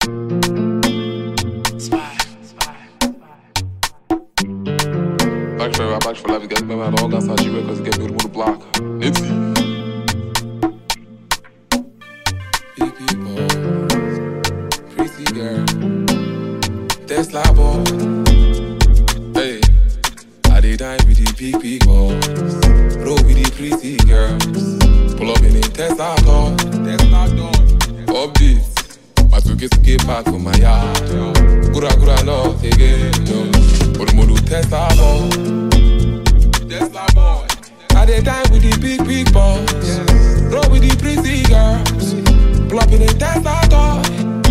Back for life, get me mad, all that's how she records, get me to the block. Nipsey. Big people, pretty girl, Tesla boy. Hey, I did die with the big people, roll with the pretty girls, pull up in a Tesla door, upbeat. My suke park for my yard, gura no again, no. Modu Tesla boy, I dey time with the big boys, roll with the pretty girls, pull up in a Tesla door.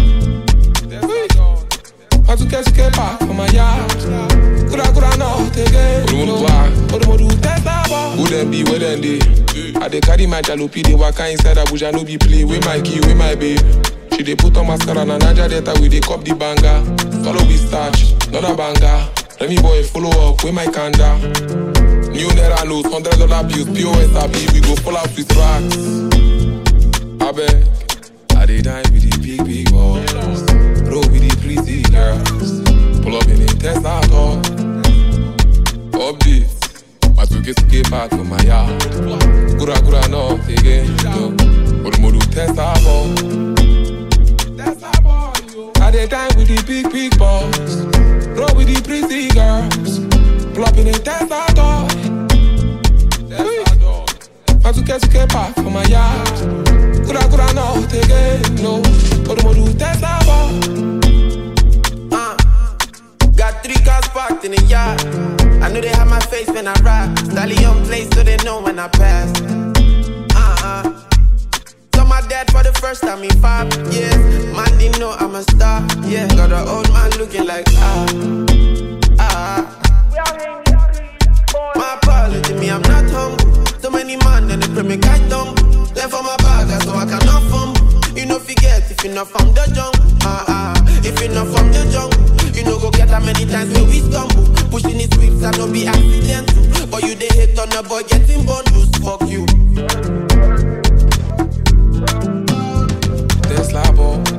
My suke park for my yard, gura no again, no. Modu Tesla boy. Who them be, where them dey? I dey carry my jalopy, they waka inside Abuja, no be play. With my key, with my babe. She dey put on mascara na Naija Delta, we dey cop the banger. Follow with starch, not a banger. Let me boy follow up with my kanda. New naira notes, $100 bills, POS happy, we go fall out with racks. I beg, I dey dine with the big boys, roll with the pretty girls, pull up in a Tesla door. Upbeat, my suke park for my yard. Gura no again, no. Modu Tesla boy. I dey time with the big boys, roll with the pretty girls, pull up in a Tesla door. My suke park for my yard. Gura no again, no. Modu Tesla boy. Got 3 cars parked in the yard. I know they have my face when I rap. Stallion place so they know when I pass. Saw my dad for the first time in 5 years. Man didn't know I'm a star. Yeah, got an old man looking like My apology, me I'm not humble. So many man and they pray me can't tumble. Left for my bag so I cannot fumble. You know forget if you not from the jungle. If you not from the jungle, you know go get that many times where we stumble. Pushing his whips and no be accidental. But you they hate on the boy getting bundles. Fuck you. Tesla boy.